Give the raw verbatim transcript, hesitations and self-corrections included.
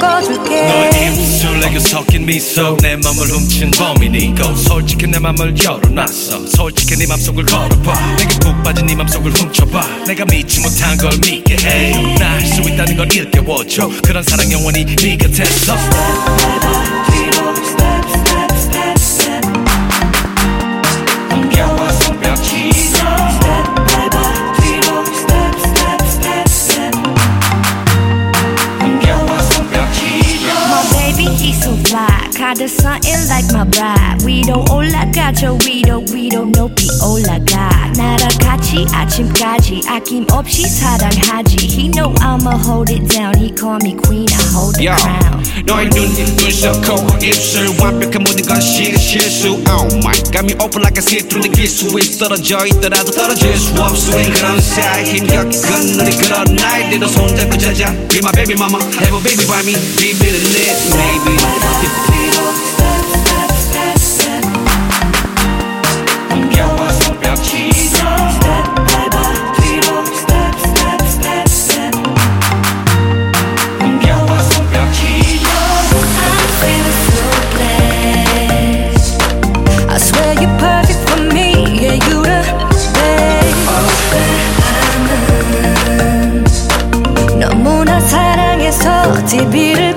바꿔줄게 너의 입술 애교 섞인 미소 내 맘을 훔친 범인이고 솔직히 내 맘을 열어놨어 솔직히 네 맘속을 걸어봐 내게 푹 빠진 네 맘속을 훔쳐봐 내가 믿지 못한 걸 믿게 해 나 할 수 있다는 걸 일깨워줘 그런 사랑 영원히 네 곁에서 흥겨워 손뼉치 He's so fly, got the something like my bride 위로 올라가죠 위로 위로 높이 올라가 나랑 같이 아침까지 아낌없이 사랑하지 He know I'ma hold it down He call me queen, I hold the Yo, crown 너의 눈, 눈썹코, 입술 완벽한 모든 건 실은 실수 Oh my, got me open like I see through the 기수 위 떨어져 있더라도 떨어질 수 없어 그런 사이 힘겹게 건너리 그런 날들도 손잡고 자자 Be my baby mama, have a baby by me Be better than it, maybe 흥겨워 손뼉치 흥겨워 손뼉치 I'm feeling so blessed I swear you're perfect for me Yeah, you the best 나는 너무나 사랑해서 티비를